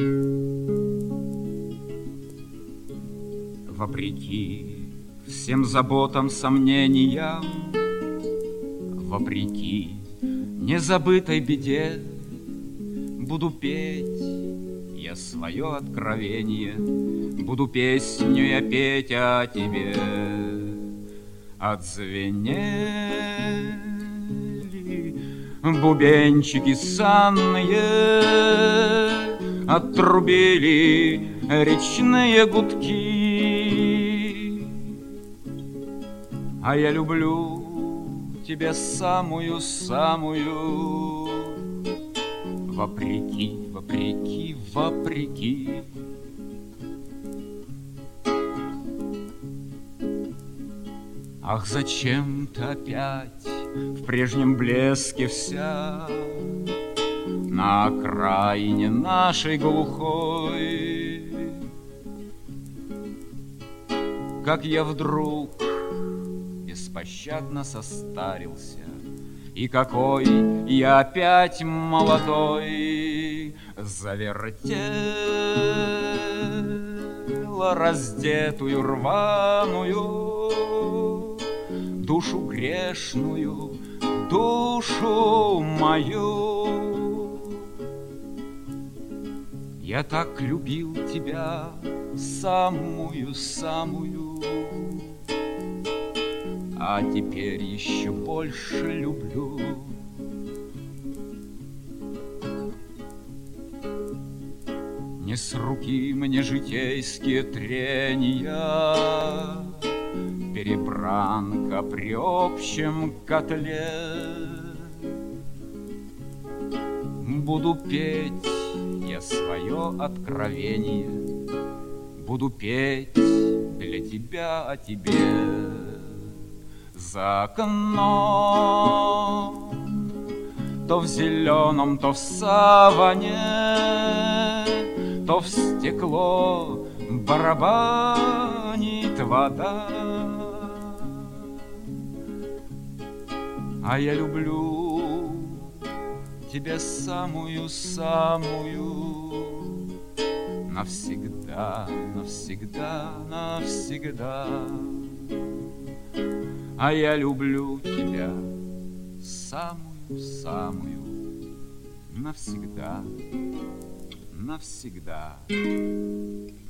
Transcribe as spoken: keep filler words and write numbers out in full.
Вопреки всем заботам, сомнениям, вопреки незабытой беде, буду петь я свое откровение, буду песню я петь о тебе. Отзвенели бубенчики санные, отрубили речные гудки. А я люблю тебя самую-самую, вопреки, вопреки, вопреки. Ах, зачем ты опять в прежнем блеске вся на окраине нашей глухой? Как я вдруг беспощадно состарился, и какой я опять молодой. Завертела раздетую рваную душу грешную, душу мою. Я так любил тебя самую-самую, а теперь еще больше люблю. Не с руки мне житейские трения, перебранка при общем котле. Буду петь я свое откровение, буду петь для тебя о тебе. За окном то в зеленом, то в саване, то в стекло барабанит вода. А я люблю тебя самую-самую, навсегда, навсегда, навсегда. А я люблю тебя самую-самую, навсегда, навсегда.